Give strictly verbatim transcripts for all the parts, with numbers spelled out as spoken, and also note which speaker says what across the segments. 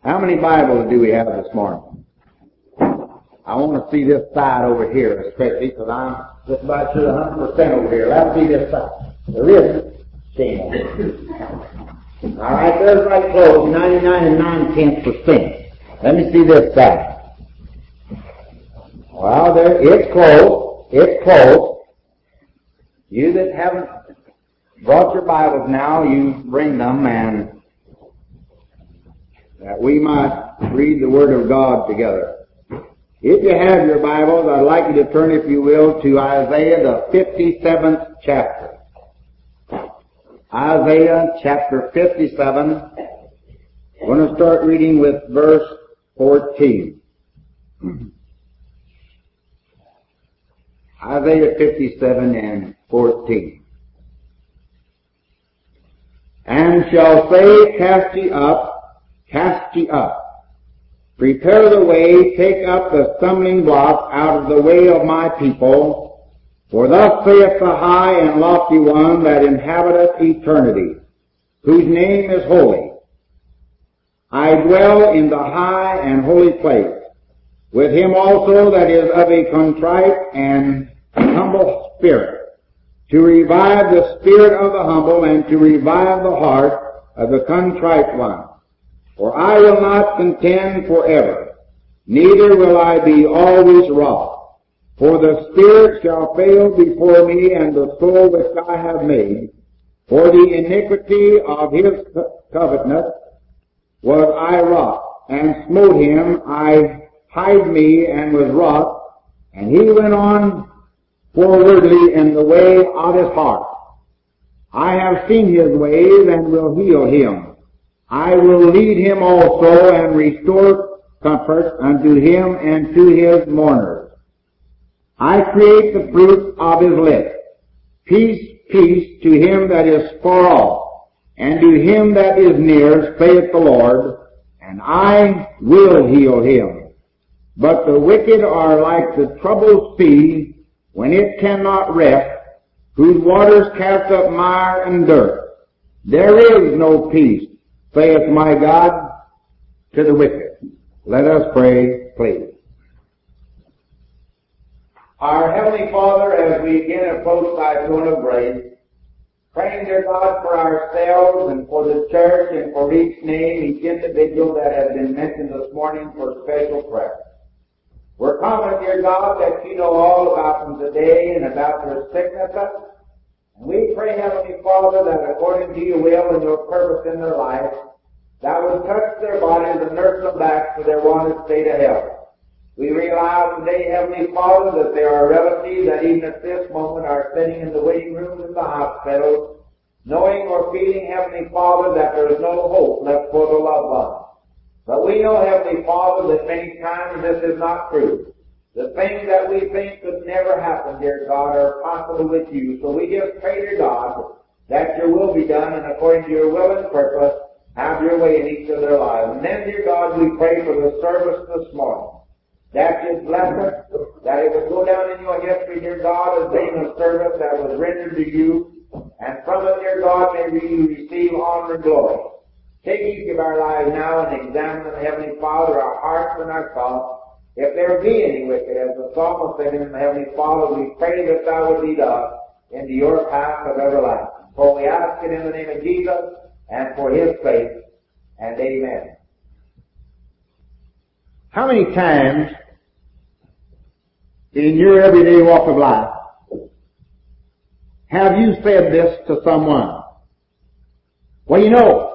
Speaker 1: How many Bibles do we have this morning? I want to see this side over here, especially because I'm just about sure one hundred percent over here. Let's see this side. There isn't. Shame on it. All right, there's right close, ninety-nine and nine-tenths percent. Let me see this side. Well, there, it's close. It's close. You that haven't brought your Bibles now, you bring them, and that we might read the Word of God together. If you have your Bibles, I'd like you to turn, if you will, to Isaiah, the fifty-seventh chapter. Isaiah chapter fifty-seven. I'm going to start reading with verse fourteen. Isaiah fifty-seven and fourteen. And shall say, cast ye up, cast ye up. Prepare the way, take up the stumbling block out of the way of my people. For thus saith the high and lofty one that inhabiteth eternity, whose name is holy. I dwell in the high and holy place, with him also that is of a contrite and humble spirit, to revive the spirit of the humble and to revive the heart of the contrite one. For I will not contend forever, neither will I be always wroth. For the spirit shall fail before me, and the soul which I have made. For the iniquity of his covetousness was I wroth, and smote him. I hid me, and was wroth, and he went on forwardly in the way of his heart. I have seen his ways, and will heal him. I will lead him also, and restore comfort unto him and to his mourners. I create the fruit of his lips. Peace, peace to him that is far off, and to him that is near, saith the Lord, and I will heal him. But the wicked are like the troubled sea, when it cannot rest, whose waters cast up mire and dirt. There is no peace, saith my God, to the wicked. Let us pray, please. Our Heavenly Father, as we again approach thy throne of grace, praying, dear God, for ourselves and for the church and for each name, each individual that has been mentioned this morning for special prayer. We're confident, dear God, that you know all about them today and about their sicknesses. And we pray, Heavenly Father, that according to your will and your purpose in their life, thou would touch their bodies and nurse them back to their wanted state of health. We realize today, Heavenly Father, that there are relatives that even at this moment are sitting in the waiting rooms in the hospitals, knowing or feeling, Heavenly Father, that there is no hope left for the loved ones. But we know, Heavenly Father, that many times this is not true. The things that we think could never happen, dear God, are possible with you. So we just pray, dear God, that your will be done, and according to your will and purpose, have your way in each of their lives. And then, dear God, we pray for the service this morning, that you bless us, that it would go down in your history, dear God, as being a service that was rendered to you, and from it, dear God, may we receive honor and glory. Take each of our lives now and examine them, Heavenly Father, our hearts and our thoughts. If there be any wicked, as the psalmist said in the Heavenly Father, we pray that thou would lead us into your path of everlasting. For we ask it in the name of Jesus and for his sake, and amen. How many times in your everyday walk of life have you said this to someone? Well, you know,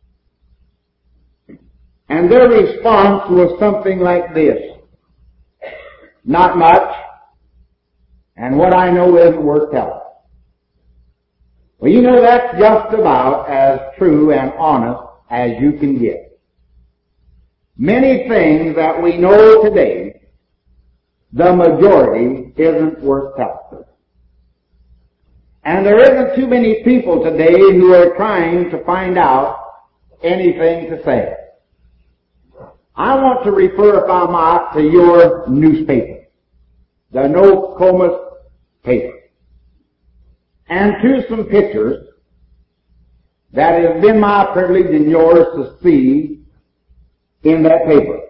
Speaker 1: and their response was something like this: not much, and what I know isn't worth telling. Well, you know, that's just about as true and honest as you can get. Many things that we know today, the majority isn't worth telling. And there isn't too many people today who are trying to find out anything to say. I want to refer, if I might, to your newspaper, the Nokomis paper, and to some pictures that it has been my privilege and yours to see in that paper.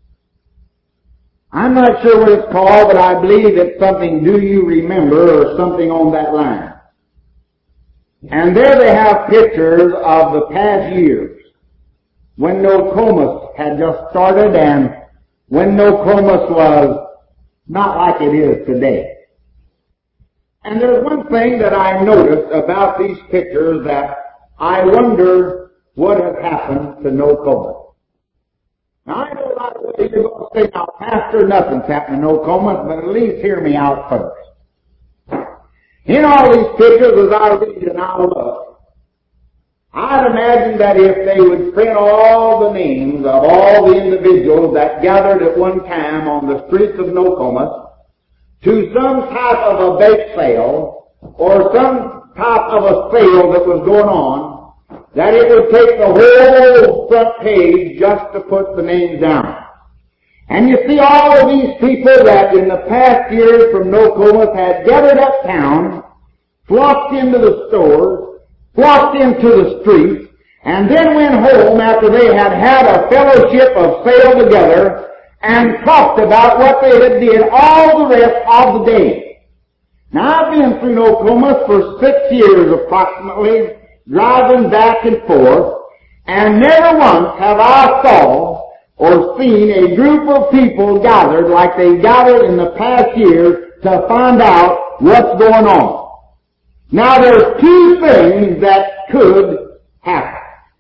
Speaker 1: I'm not sure what it's called, but I believe it's something Do You Remember or something on that line. And there they have pictures of the past years when Nokomis had just started and when Nokomis was not like it is today. And there's one thing that I noticed about these pictures that I wonder what has happened to Nokomis. Now I know right away you're going to say, now Pastor, nothing's happened to Nokomis, but at least hear me out first. In all these pictures, as I read and I look, I'd imagine that if they would print all the names of all the individuals that gathered at one time on the streets of Nokomis to some type of a bake sale or some type of a sale that was going on, that it would take the whole front page just to put the names down. And you see all of these people that in the past years from Nokomis had gathered uptown, flocked into the stores, flocked into the streets, and then went home after they had had a fellowship of sale together and talked about what they had did all the rest of the day. Now I've been through Nokomis for six years approximately, driving back and forth, and never once have I saw or seen a group of people gathered like they gathered in the past years to find out what's going on. Now there's two things that could happen.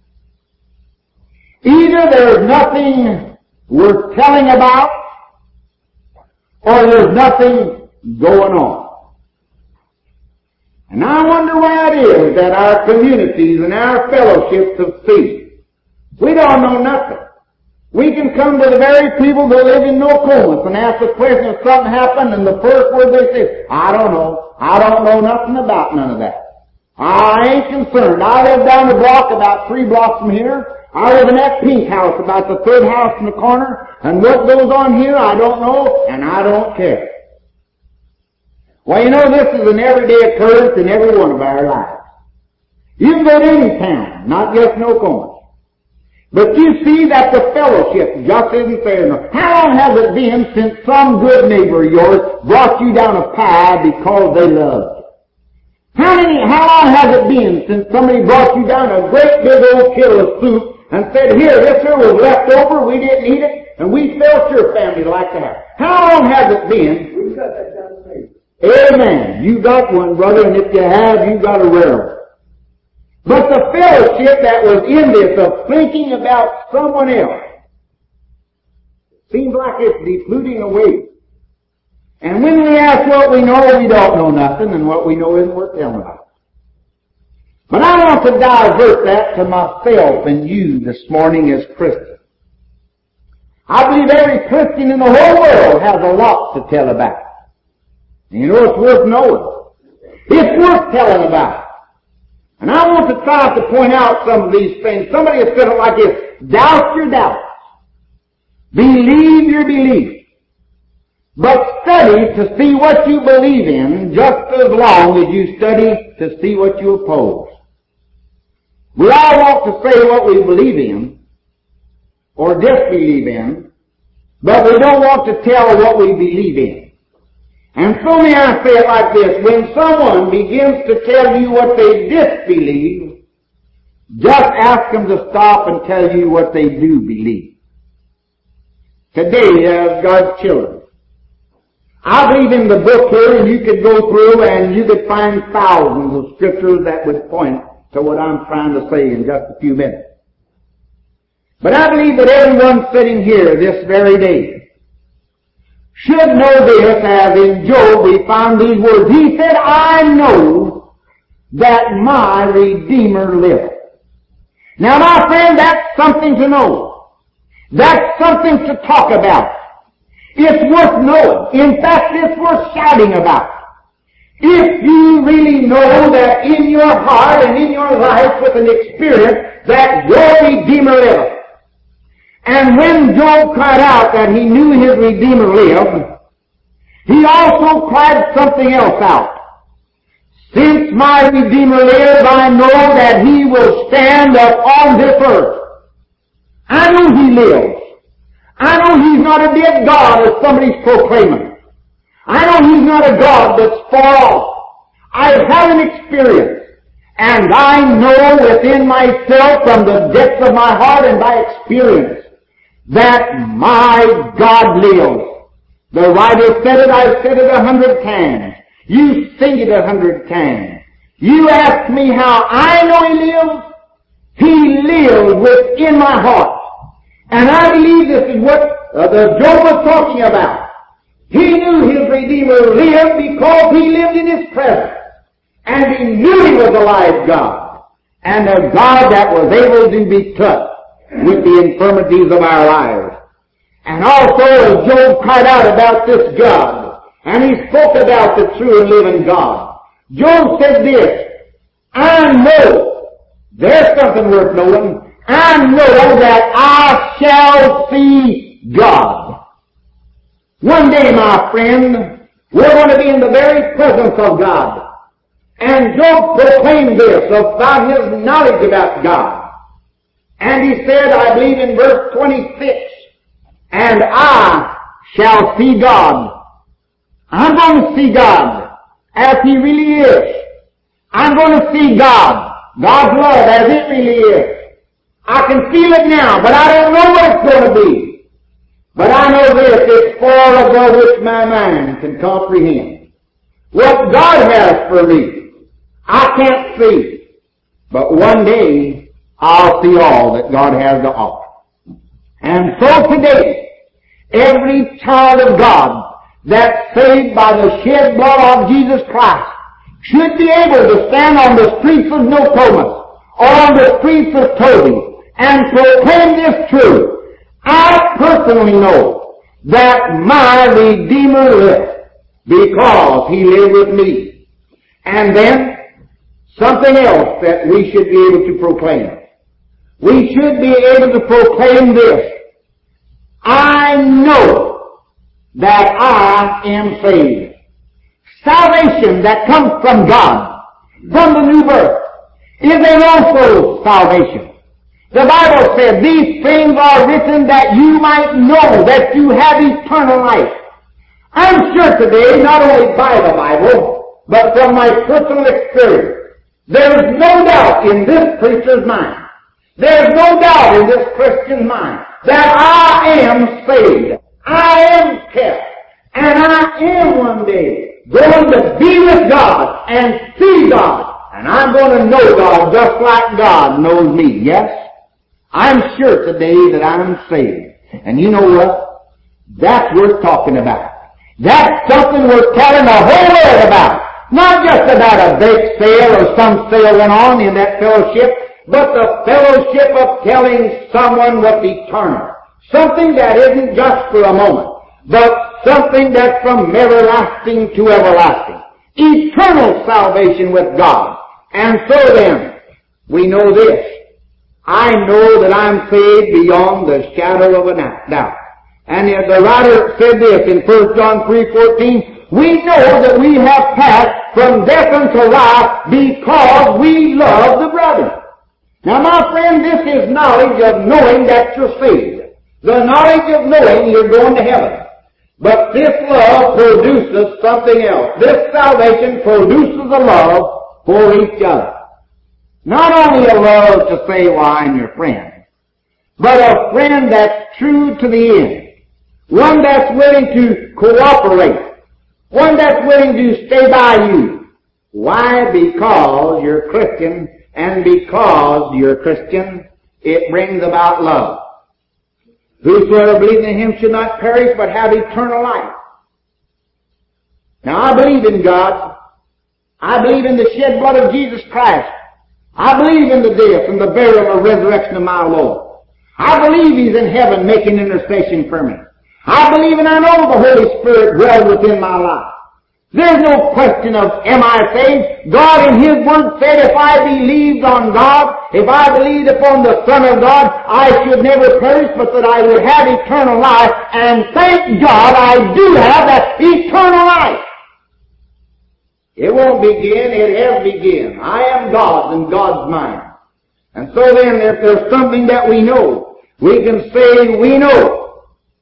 Speaker 1: Either there's nothing worth telling about, or there's nothing going on. And I wonder why it is that our communities and our fellowships of faith, we don't know nothing. We can come to the very people that live in Nokomis and ask the question if something happened, and the first word they say, I don't know. I don't know nothing about none of that. I ain't concerned. I live down the block about three blocks from here. I live in that pink house about the third house in the corner, and what goes on here I don't know, and I don't care. Well, you know, this is an everyday occurrence in every one of our lives. You can go to any town, not just Nokomis. But you see that the fellowship just isn't there enough. How long has it been since some good neighbor of yours brought you down a pie because they loved you? How many, how long has it been since somebody brought you down a great big old kettle of soup and said, here, this here was left over, we didn't eat it, and we felt your family like that? How long has it been? We've got that down the page. Amen. You got one, brother, and if you have, you got a rare one. But the fellowship that was in this of thinking about someone else seems like it's defluting away. And when we ask what we know, we don't know nothing, and what we know isn't worth telling about. But I want to divert that to myself and you this morning as Christians. I believe every Christian in the whole world has a lot to tell about. And you know it's worth knowing. It's worth telling about. And I want to try to point out some of these things. Somebody has said it like this: doubt your doubts. Believe your belief. But study to see what you believe in just as long as you study to see what you oppose. We all want to say what we believe in or disbelieve in, but we don't want to tell what we believe in. And so may I say it like this: when someone begins to tell you what they disbelieve, just ask them to stop and tell you what they do believe. Today, as God's children, I believe in the book here, and you could go through and you could find thousands of scriptures that would point to what I'm trying to say in just a few minutes. But I believe that everyone sitting here this very day should know this, as in Job we find these words. He said, I know that my Redeemer liveth. Now my friend, that's something to know. That's something to talk about. It's worth knowing. In fact, it's worth shouting about. If you really know that in your heart and in your life with an experience that your Redeemer liveth. And when Job cried out that he knew his Redeemer lived, he also cried something else out. Since my Redeemer lives, I know that he will stand up on this earth. I know he lives. I know He's not a dead God as somebody's proclaiming. I know He's not a God that's far off. I have an experience. And I know within myself from the depths of my heart and by experience that my God lives. The writer said it, I've said it a hundred times. You sing it a hundred times. You ask me how I know He lives. He lives within my heart. And I believe this is what uh, the Job was talking about. He knew his Redeemer lived because He lived in His presence. And he knew He was a live God, and a God that was able to be touched with the infirmities of our lives. And also, as Job cried out about this God, and he spoke about the true and living God, Job said this, I know, there's something worth knowing, I know that I shall see God. One day, my friend, we're going to be in the very presence of God. And Job proclaimed this about his knowledge about God. And he said, I believe in verse twenty-six, and I shall see God. I'm going to see God as He really is. I'm going to see God, God's love as it really is. I can feel it now, but I don't know what it's going to be. But I know this, it's far above which my mind can comprehend. What God has for me, I can't see, but one day I'll see all that God has to offer. And so today, every child of God that's saved by the shed blood of Jesus Christ should be able to stand on the streets of Nokomis or on the streets of Toby and proclaim this truth. I personally know that my Redeemer lives because He lived with me. And then, something else that we should be able to proclaim. We should be able to proclaim this. I know that I am saved. Salvation that comes from God, from the new birth, is an also salvation. The Bible said, these things are written that you might know that you have eternal life. I'm sure today, not only by the Bible, but from my personal experience, there is no doubt in this preacher's mind, there is no doubt in this Christian's mind, that I am saved, I am kept, and I am one day going to be with God and see God, and I'm going to know God just like God knows me, yes? I'm sure today that I'm saved. And you know what? That's worth talking about. That's something worth telling the whole world about. Not just about a bake sale or some sale went on in that fellowship, but the fellowship of telling someone what's eternal. Something that isn't just for a moment, but something that's from everlasting to everlasting. Eternal salvation with God. And so then, we know this. I know that I'm saved beyond the shadow of a doubt. And the writer said this in First John three fourteen, we know that we have passed from death unto life because we love the brethren. Now, my friend, this is knowledge of knowing that you're saved. The knowledge of knowing you're going to heaven. But this love produces something else. This salvation produces a love for each other. Not only a love to say, well, I'm your friend, but a friend that's true to the end. One that's willing to cooperate. One that's willing to stay by you. Why? Because you're Christian, and because you're Christian, it brings about love. Whosoever believes in Him should not perish, but have eternal life. Now, I believe in God. I believe in the shed blood of Jesus Christ. I believe in the death and the burial and resurrection of my Lord. I believe He's in heaven making intercession for me. I believe and I know the Holy Spirit dwells within my life. There's no question of, am I saved? God in His Word said, if I believed on God, if I believed upon the Son of God, I should never perish, but that I would have eternal life. And thank God I do have that eternal life. It won't begin, it has begun. I am God's and God's mine. And so then, if there's something that we know, we can say we know.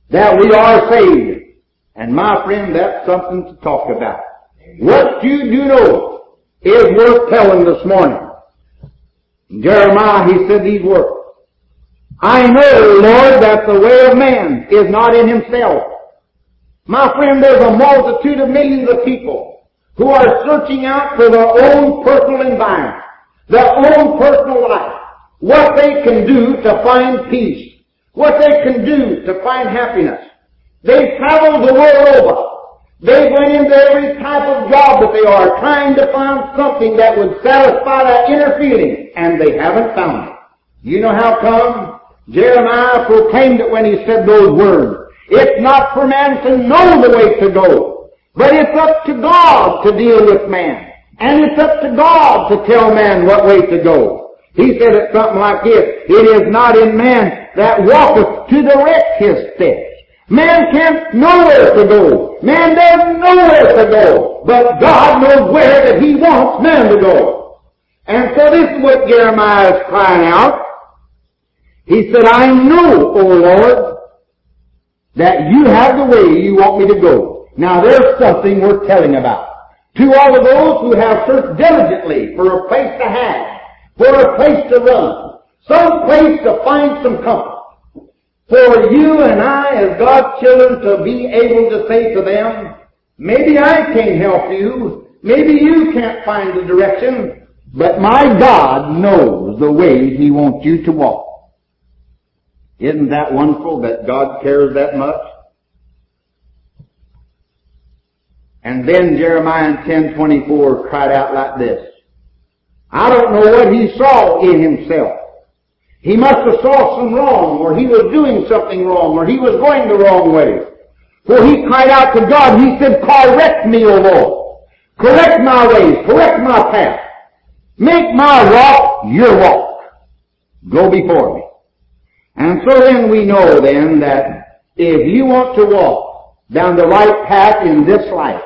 Speaker 1: that we are saved. And my friend, that's something to talk about. What you do know is worth telling this morning. In Jeremiah, he said these words, I know, Lord, that the way of man is not in himself. My friend, there's a multitude of millions of people who are searching out for their own personal environment, their own personal life, what they can do to find peace, what they can do to find happiness. They've traveled the world over. They went into every type of job that they are, trying to find something that would satisfy that inner feeling, and they haven't found it. You know how come? Jeremiah proclaimed it when he said those words. It's not for man to know the way to go, but it's up to God to deal with man. And it's up to God to tell man what way to go. He said it something like this, it is not in man that walketh to direct his steps. Man can't know where to go. Man doesn't know where to go. But God knows where that He wants man to go. And so this is what Jeremiah is crying out. He said, I know, O Lord, that you have the way you want me to go. Now there's something worth telling about. To all of those who have searched diligently for a place to hide, for a place to run, some place to find some comfort. For you and I, as God's children, to be able to say to them, maybe I can't help you, maybe you can't find the direction, but my God knows the way He wants you to walk. Isn't that wonderful that God cares that much? And then Jeremiah in ten twenty-four cried out like this, I don't know what he saw in himself. He must have saw some wrong, or he was doing something wrong, or he was going the wrong way. For he cried out to God, he said, correct me, O Lord. Correct my ways, correct my path. Make my walk your walk. Go before me. And so then we know then that if you want to walk down the right path in this life,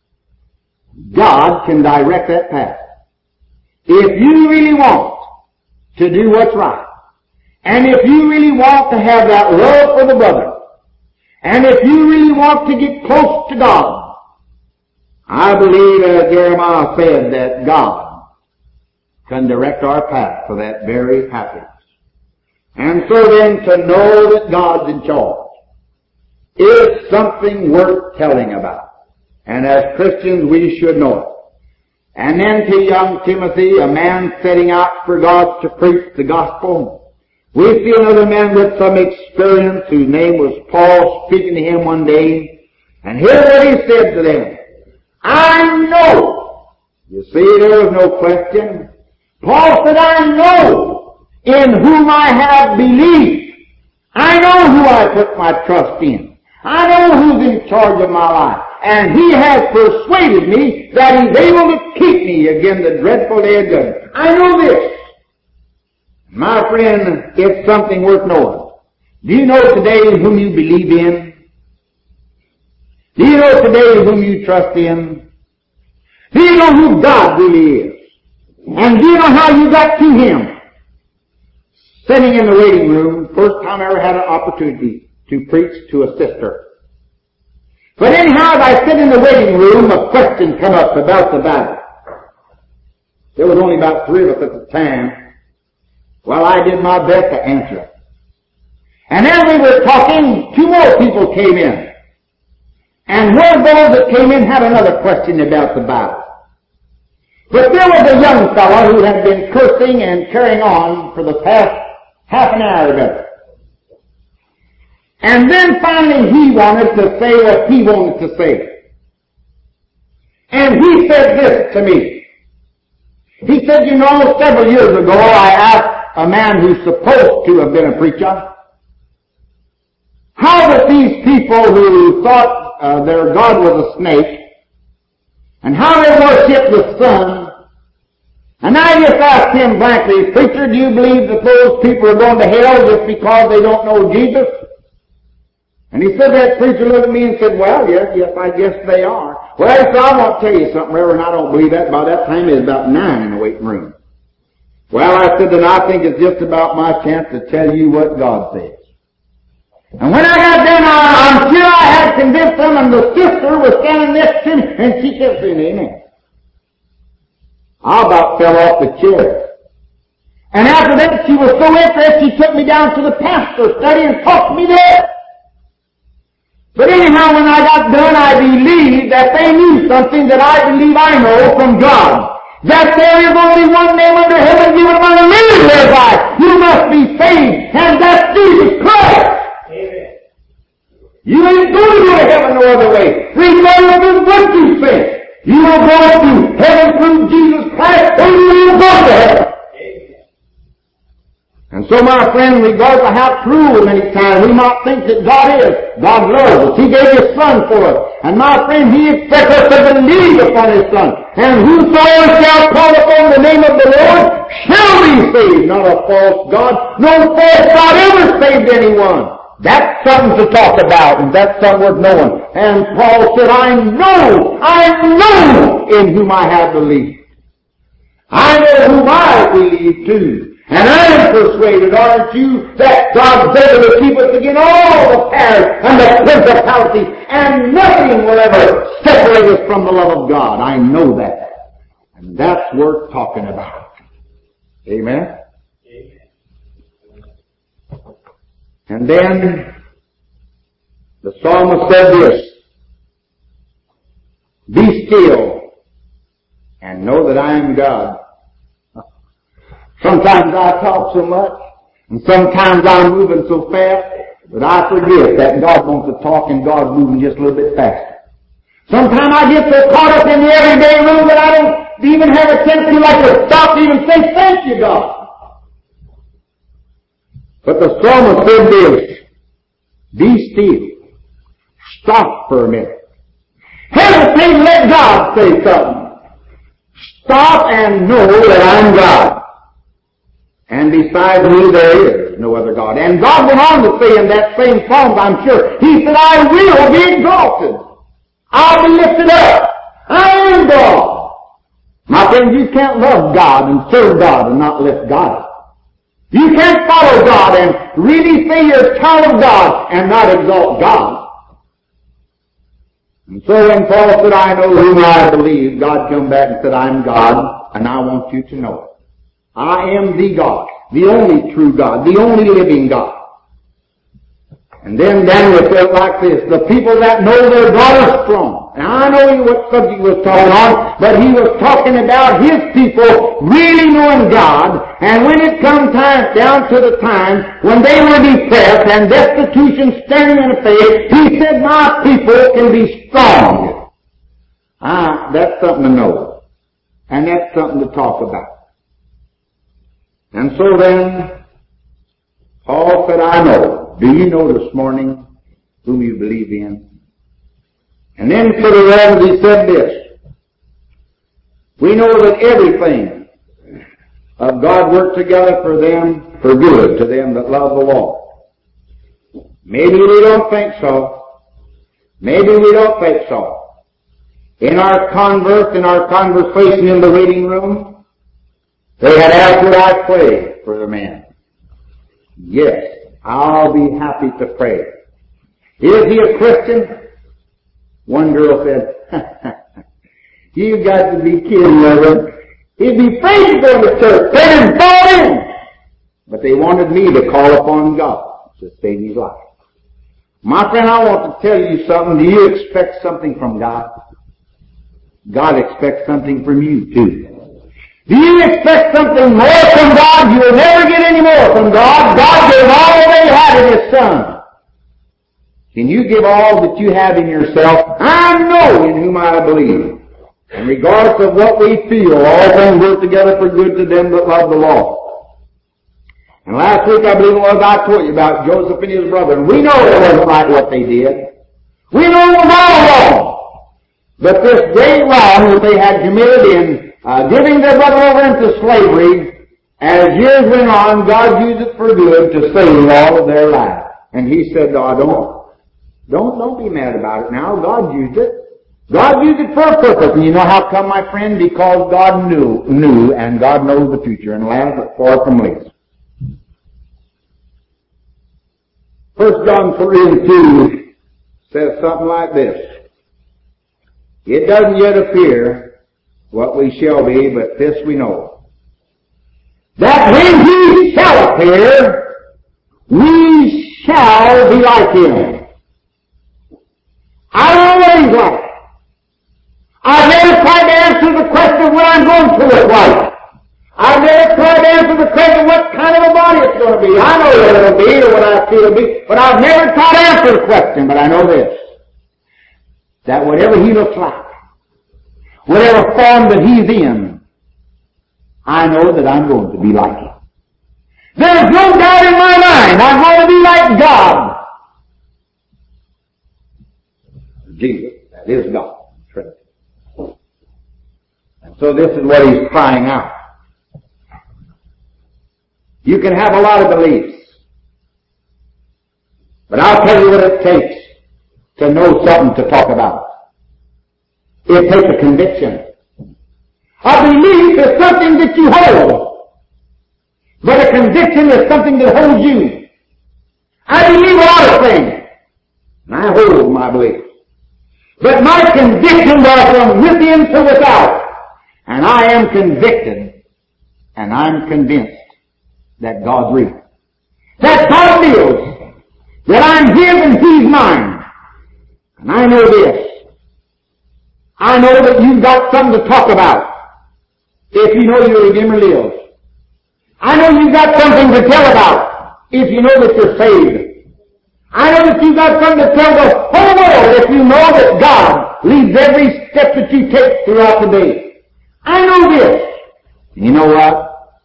Speaker 1: God can direct that path. If you really want to do what's right, and if you really want to have that love for the brother, and if you really want to get close to God, I believe, as Jeremiah said, that God can direct our path for that very happiness. And so then to know that God's in charge is something worth telling about. And as Christians we should know it. And then to young Timothy, a man setting out for God to preach the gospel, we see another man with some experience whose name was Paul, speaking to him one day. And here's what he said to them. I know. You see, there was no question. Paul said, I know in whom I have believed. I know who I put my trust in. I know who's in charge of my life. And He has persuaded me that He's able to keep me against the dreadful day of judgment. I know this. My friend, it's something worth knowing. Do you know today whom you believe in? Do you know today whom you trust in? Do you know who God really is? And do you know how you got to Him? Sitting in the waiting room, first time I ever had an opportunity to preach to a sister. But anyhow, as I sit in the waiting room, a question come up about the Bible. There was only about three of us at the time. Well, I did my best to answer it. And as we were talking, two more people came in. And one of those that came in had another question about the Bible. But there was a young fellow who had been cursing and carrying on for the past half an hour or better. And then finally he wanted to say what he wanted to say. And he said this to me. He said, you know, several years ago I asked a man who's supposed to have been a preacher, how that these people who thought uh, their God was a snake, and how they worship the sun, and I just asked him blankly, preacher, do you believe that those people are going to hell just because they don't know Jesus? And he said, that preacher looked at me and said, well, yes, yes, I guess they are. Well, he said, I want to tell you something, Reverend, I don't believe that. By that time it was about nine in the waiting room. Well, I said, then I think it's just about my chance to tell you what God says. And when I got done, I I'm sure I had convinced them, and the sister was standing next to me, and she kept saying, amen. I about fell off the chair. And after that, she was so interested, she took me down to the pastor's study and talked to me there. But anyhow, when I got done, I believed that they knew something that I believe I know from God. That there is only one name under heaven given among men whereby you must be saved, and that's Jesus Christ. Amen. You ain't going to go to heaven no other way. Regardless of what you think, you will go to heaven through Jesus Christ, or you will go to heaven. And so, my friend, regardless of how true many times we might think that God is, God loves us. He gave His Son for us. And my friend, He expects us to believe upon His Son. And whosoever shall call upon the name of the Lord shall be saved. Not a false God. No false God ever saved anyone. That's something to talk about, and that's something worth knowing. And Paul said, I know, I know in whom I have believed. I know whom I believe too. And I am persuaded, aren't you, that God's able to keep us against all the powers and the principalities, and nothing will ever separate us from the love of God. I know that. And that's worth talking about. Amen? Amen. And then, the psalmist said this, be still and know that I am God. Sometimes I talk so much, and sometimes I'm moving so fast, that I forget that God wants to talk and God's moving just a little bit faster. Sometimes I get so caught up in the everyday room that I don't even have a chance to like to stop to even say thank you, God. But the psalmist said this, be still. Stop for a minute. Hesitate and let God say something. Stop and know that I'm God. And besides me there is no other God. And God went on to say in that same psalm, I'm sure, He said, I will be exalted. I'll be lifted up. I am God. My friend, you can't love God and serve God and not lift God up. You can't follow God and really say you're a child of God and not exalt God. And so when Paul said, I know whom I believe, God come back and said, I'm God, and I want you to know it. I am the God, the only true God, the only living God. And then Daniel said like this, the people that know their God are strong. Now I know what subject he was talking on, but he was talking about his people really knowing God, and when it come time, down to the time when they were depressed and destitution standing in the face, he said, my people can be strong. Ah, that's something to know. And that's something to talk about. And so then, Paul said, I know. Do you know this morning whom you believe in? And then to the rest he said this. We know that everything of God works together for them, for good, to them that love the Lord. Maybe we don't think so. Maybe we don't think so. In our converse, in our conversation in the waiting room, they had asked would I pray for the man. Yes, I'll be happy to pray. Is he a Christian? One girl said, you got to be kidding, Reverend. He'd be afraid to go to church. They didn't fall in. But they wanted me to call upon God to save his life. My friend, I want to tell you something. Do you expect something from God? God expects something from you too. Do you expect something more from God? You will never get any more from God. God gave all that He had in His Son. Can you give all that you have in yourself? I know in whom I believe. And regardless of what we feel, all things work together for good to them that love the Lord. And last week, I believe it was, I told you about Joseph and his brother. And we know it wasn't right what they did. We know it was all wrong. But this great wrong that they had committed in Uh, giving their brother over into slavery, as years went on, God used it for good to save all of their lives. And He said, oh, don't, don't, don't be mad about it now. God used it. God used it for a purpose. And you know how come, my friend? Because God knew, knew, and God knows the future, and land but far from least. First John three and two says something like this. It doesn't yet appear what we shall be, but this we know, that when He shall appear, we shall be like Him. I always like it. I've never tried to answer the question what I'm going to look like. I've never tried to answer the question what kind of a body it's going to be. I know what it'll be or what I feel it'll be, but I've never tried to answer the question. But I know this, that whatever He looks like, whatever form that He's in, I know that I'm going to be like Him. There's no doubt in my mind I'm going to be like God. Jesus, that is God. Trinity. And so this is what He's crying out. You can have a lot of beliefs, but I'll tell you what it takes to know something to talk about. It takes a conviction. A belief is something that you hold, but a conviction is something that holds you. I believe a lot of things, and I hold my beliefs. But my convictions are from within to without, and I am convicted, and I'm convinced that God's real. That God feels that I'm His and He's mine. And I know this. I know that you've got something to talk about if you know your Redeemer lives. I know you've got something to tell about if you know that you're saved. I know that you've got something to tell the whole world if you know that God leads every step that you take throughout the day. I know this. And you know what?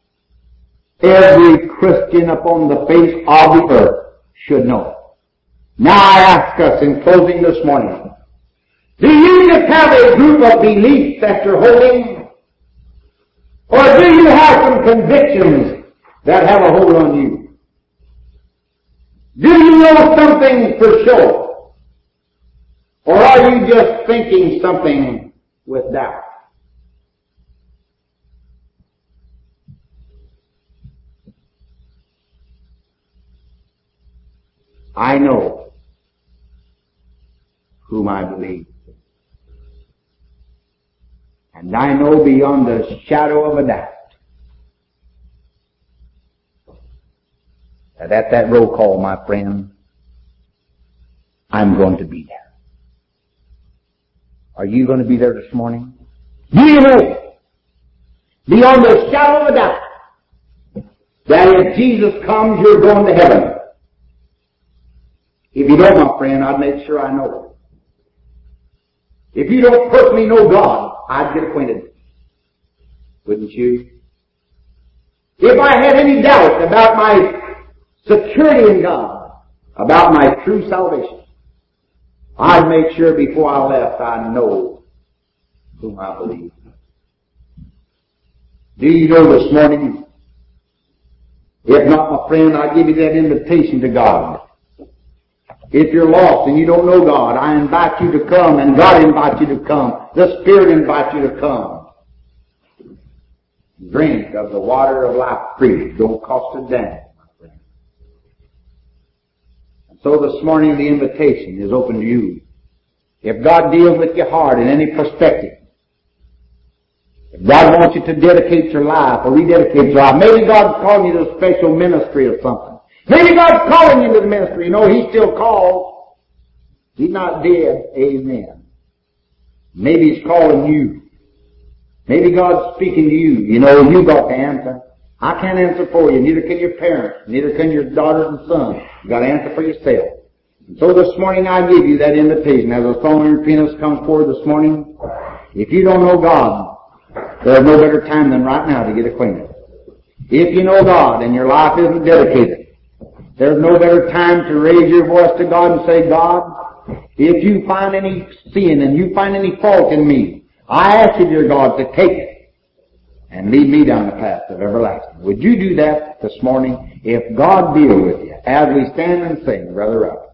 Speaker 1: Every Christian upon the face of the earth should know. Now I ask us in closing this morning, do you just have a group of beliefs that you're holding? Or do you have some convictions that have a hold on you? Do you know something for sure? Or are you just thinking something with doubt? I know whom I believe. And I know beyond the shadow of a doubt that at that roll call, my friend, I'm going to be there. Are you going to be there this morning? Do you know beyond the shadow of a doubt that if Jesus comes, you're going to heaven? If you don't, my friend, I'd make sure I know. If you don't personally know God, I'd get acquainted. Wouldn't you? If I had any doubt about my security in God, about my true salvation, I'd make sure before I left I know whom I believe. Do you know this morning? If not, my friend, I give you that invitation to God. If you're lost and you don't know God, I invite you to come, and God invites you to come. The Spirit invites you to come. Drink of the water of life freely. Don't cost a dime, my friend. And so this morning the invitation is open to you. If God deals with your heart in any perspective, if God wants you to dedicate your life or rededicate your life, maybe God's calling you to a special ministry or something. Maybe God's calling you to the ministry. You know, He still calls. He's not dead. Amen. Maybe He's calling you. Maybe God's speaking to you. You know, you've got to answer. I can't answer for you. Neither can your parents. Neither can your daughters and sons. You've got to answer for yourself. And so this morning I give you that invitation. As the song of repentance comes forward this morning, if you don't know God, there's no better time than right now to get acquainted. If you know God and your life isn't dedicated, there's no better time to raise your voice to God and say, God, if you find any sin and you find any fault in me, I ask you, dear God, to take it and lead me down the path of everlasting. Would you do that this morning? If God deal with you as we stand and sing, Brother Up.